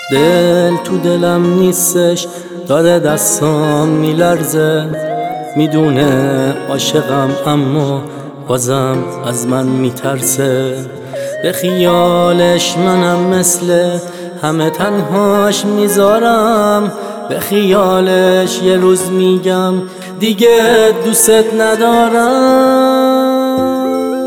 دل تو دلم نیستش، داره دستام میلرزه، میدونه عاشقم اما بازم از من میترسه. به خیالش منم مثل همه تنهاش میذارم، به خیالش یه روز میگم دیگه دوست ندارم.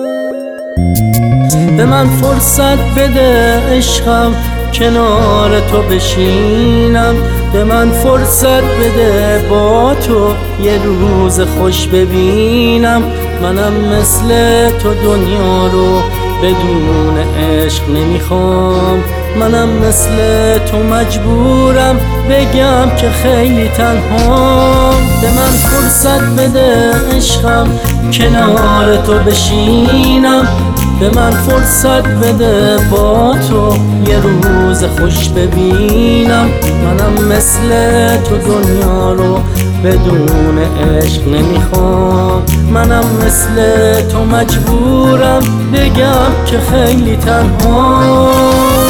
به من فرصت بده عشقم کنار تو بشینم، به من فرصت بده با تو یه روز خوش ببینم. منم مثل تو دنیا رو بدون عشق نمیخوام، منم مثل تو مجبورم بگم که خیلی تنهام. به من فرصت بده عشقم کنار تو بشینم، به من فرصت بده با تو یه روز خوش ببینم. منم مثل تو دنیا رو بدون عشق نمیخوام، منم مثل تو مجبورم بگم که خیلی تنهام.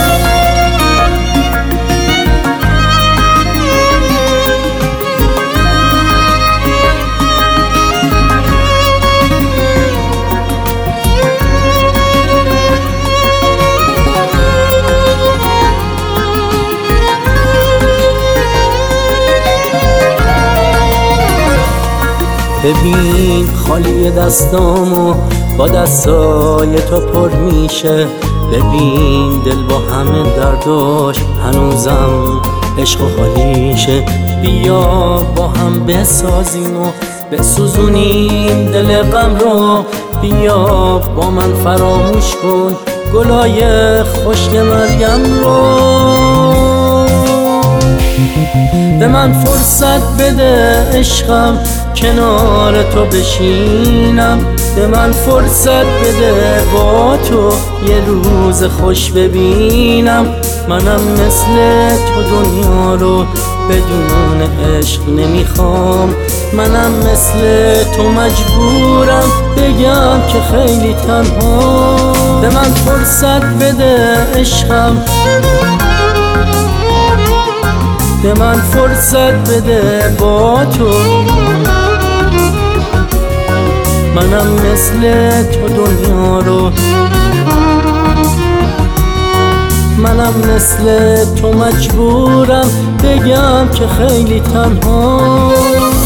ببین خالی دستامو با دستای تو پر میشه، ببین دل با همه درداش هنوزم عشق و خالیشه. بیا با هم بسازیم و بسوزونیم دل غم رو، بیا با من فراموش کن گلای خشک مریم رو. به من فرصت بده عشقم کنار تو بشینم، به من فرصت بده با تو یه روز خوش ببینم. منم مثل تو دنیا رو بدون عشق نمیخوام، منم مثل تو مجبورم بگم که خیلی تنهام. به من فرصت بده عشقم، به من فرصت بده با تو، منم مثل تو دنیا رو، منم مثل تو مجبورم بگم که خیلی تنها.